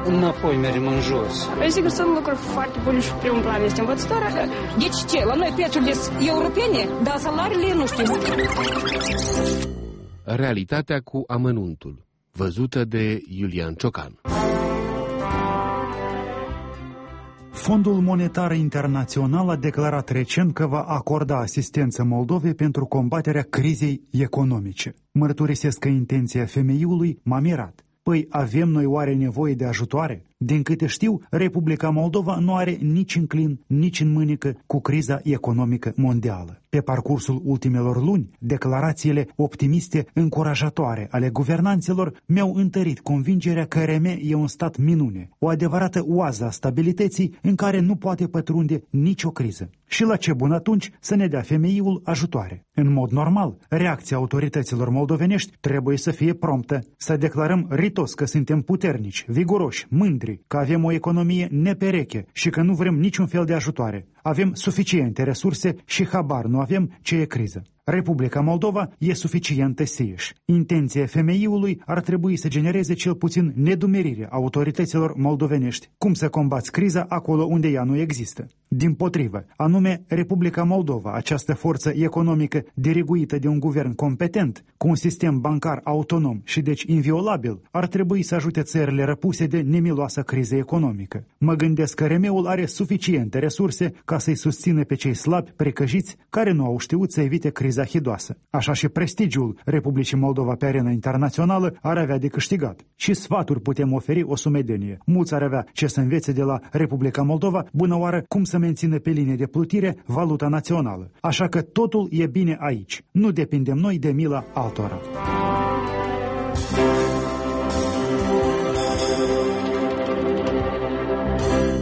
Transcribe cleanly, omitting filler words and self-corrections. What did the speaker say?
înapoi mergem în jos. Sigur, sunt lucruri foarte bune și primul plan este învățătoarea. Deci ce? La noi prețurile europene, dar salariile nu știu. Realitatea cu amănuntul, văzută de Iulian Ciocan. Fondul Monetar Internațional a declarat recent că va acorda asistență Moldovei pentru combaterea crizei economice. Mărturisesc că intenția femeiului m-a mirat. Păi avem noi oare nevoie de ajutoare? Din câte știu, Republica Moldova nu are nici în clin, nici în mânecă cu criza economică mondială. Pe parcursul ultimelor luni, declarațiile optimiste încurajatoare ale guvernanților mi-au întărit convingerea că RM e un stat minune, o adevărată oază a stabilității în care nu poate pătrunde nicio criză. Și la ce bun atunci să ne dea femeiul ajutoare? În mod normal, reacția autorităților moldovenești trebuie să fie promptă, să declarăm ritos că suntem puternici, viguroși, mândri, că avem o economie nepereche și că nu vrem niciun fel de ajutoare. Avem suficiente resurse și habar nu avem ce e criză. Republica Moldova e suficientă sieși. Intenția femeiului ar trebui să genereze cel puțin nedumerirea autorităților moldovenești. Cum să combați criza acolo unde ea nu există? Dimpotrivă, anume Republica Moldova, această forță economică diriguită de un guvern competent, cu un sistem bancar autonom și deci inviolabil, ar trebui să ajute țările răpuse de nemiloasa criză economică. Mă gândesc că RM-ul are suficiente resurse ca să-i susțină pe cei slabi, precăjiți, care nu au știut să evite criza hidoasă. Așa și prestigiul Republicii Moldova pe arena internațională ar avea de câștigat. Și sfaturi putem oferi o sumedenie. Mulți ar avea ce să învețe de la Republica Moldova, bună oară, cum să mențină pe linie de plutire valuta națională. Așa că totul e bine aici. Nu depindem noi de mila altora.